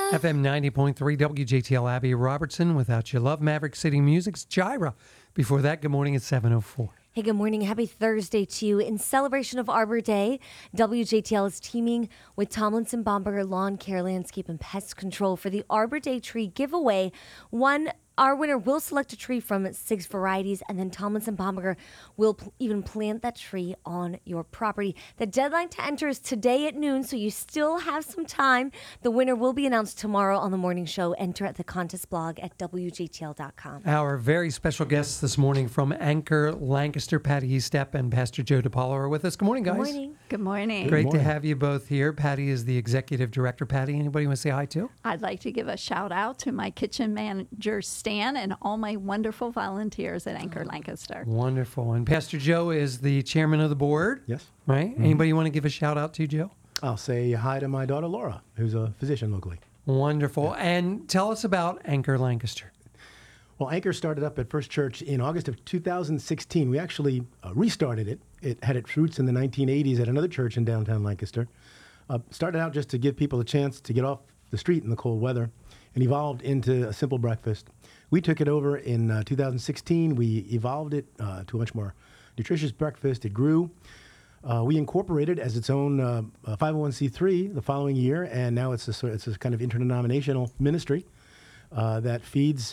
FM 90.3 WJTL. Abby Robertson, Without Your Love. Maverick City Music's Gyra. Before that, good morning at 7:04. Hey, good morning. Happy Thursday to you. In celebration of Arbor Day, WJTL is teaming with Tomlinson Baumberger Lawn Care, Landscape, and Pest Control for the Arbor Day tree giveaway. Our winner will select a tree from 6 varieties, and then Tomlinson Baumberger will even plant that tree on your property. The deadline to enter is today at noon, so you still have some time. The winner will be announced tomorrow on the morning show. Enter at the contest blog at WJTL.com. Our very special guests this morning from Anchor Lancaster, Patty Estep and Pastor Joe DiPaolo are with us. Good morning, guys. Good morning. Good morning. Great to have you both here. Patty is the executive director. Patty, anybody want to say hi to? I'd like to give a shout out to my kitchen manager, Stan, and all my wonderful volunteers at Anchor Lancaster. Wonderful. And Pastor Joe is the chairman of the board. Yes. Right? Mm-hmm. Anybody you want to give a shout out to, Joe? I'll say hi to my daughter, Laura, who's a physician locally. Wonderful. Yeah. And tell us about Anchor Lancaster. Well, Anchor started up at First Church in August of 2016. We actually restarted it. It had its roots in the 1980s at another church in downtown Lancaster. Started out just to give people a chance to get off the street in the cold weather, and evolved into a simple breakfast. We took it over in 2016. We evolved it to a much more nutritious breakfast. It grew. We incorporated as its own 501c3 the following year, and now it's a kind of interdenominational ministry that feeds,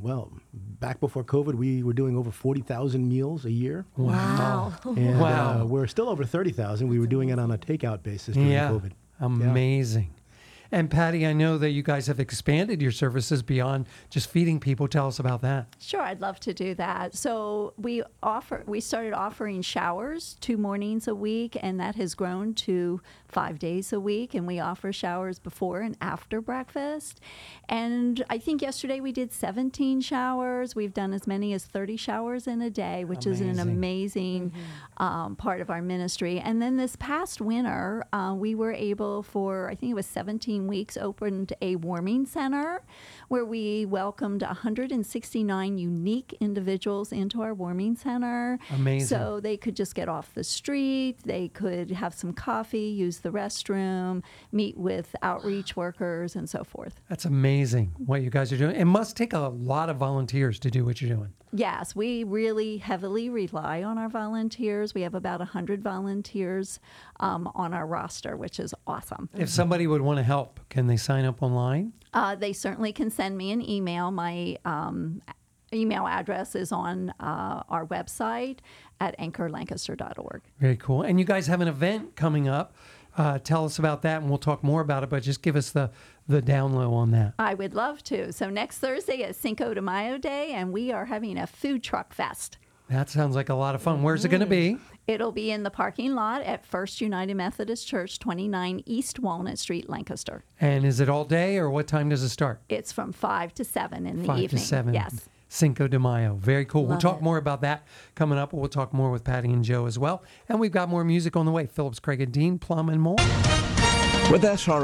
back before COVID, we were doing over 40,000 meals a year. Wow. And we're still over 30,000. We were doing it on a takeout basis during COVID. Amazing. Yeah. And Patty, I know that you guys have expanded your services beyond just feeding people. Tell us about that. Sure, I'd love to do that. So we started offering showers 2 mornings a week, and that has grown to 5 days a week. And we offer showers before and after breakfast. And I think yesterday we did 17 showers. We've done as many as 30 showers in a day, which is an amazing part of our ministry. And then this past winter, we were able for, I think it was 17 weeks, opened a warming center where we welcomed 169 unique individuals into our warming center. Amazing. So they could just get off the street, they could have some coffee, use the restroom, meet with outreach workers, and so forth. That's amazing what you guys are doing. It must take a lot of volunteers to do what you're doing. Yes, we really heavily rely on our volunteers. We have about 100 volunteers on our roster, which is awesome. If somebody would want to help, can they sign up online? They certainly can send me an email. My email address is on our website at anchorlancaster.org. Very cool. And you guys have an event coming up. Tell us about that, and we'll talk more about it, but just give us the down low on that. I would love to. So next Thursday is Cinco de Mayo Day, and we are having a food truck fest. That sounds like a lot of fun. Where's it going to be? It'll be in the parking lot at First United Methodist Church, 29 East Walnut Street, Lancaster. And is it all day, or what time does it start? It's from 5 to 7 in the 5 evening. to 7. Yes. Cinco de Mayo. Very cool. Love We'll talk it. more about that coming up. We'll talk more with Patty and Joe as well. And we've got more music on the way. Phillips, Craig and Dean, Plum, and more. With SR